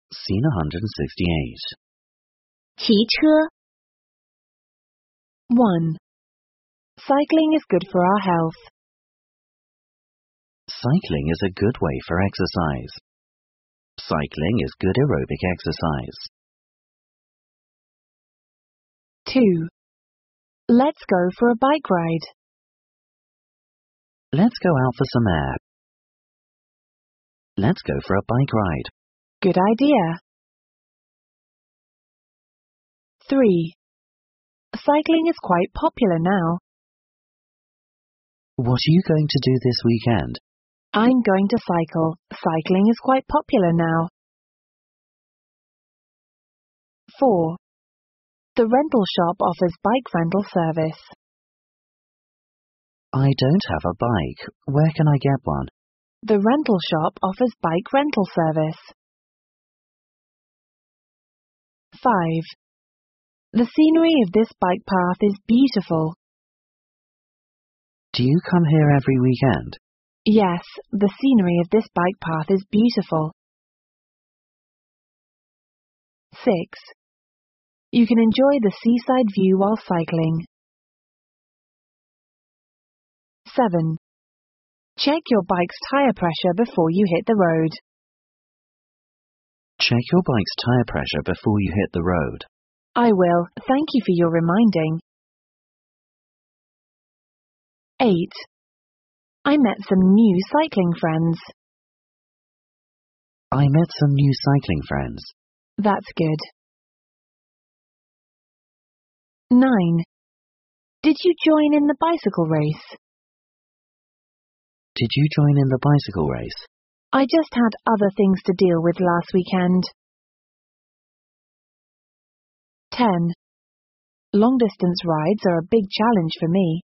Scene 168. 骑车 1. Cycling is good for our health. Cycling is a good way for exercise. Cycling is good aerobic exercise. 2. Let's go for a bike ride. Let's go out for some air. Let's go for a bike ride. Good idea. 3. Cycling is quite popular now. What are you going to do this weekend? I'm going to cycle. Cycling is quite popular now. 4. The rental shop offers bike rental service. I don't have a bike. Where can I get one? The rental shop offers bike rental service. 5. The scenery of this bike path is beautiful. Do you come here every weekend? Yes, the scenery of this bike path is beautiful. 6. You can enjoy the seaside view while cycling. 7. Check your bike's tire pressure before you hit the road. Check your bike's tire pressure before you hit the road. I will, thank you for your reminding. 8. I met some new cycling friends. I met some new cycling friends. That's good. 9. Did you join in the bicycle race? Did you join in the bicycle race? I just had other things to deal with last weekend. 10. Long-distance rides are a big challenge for me.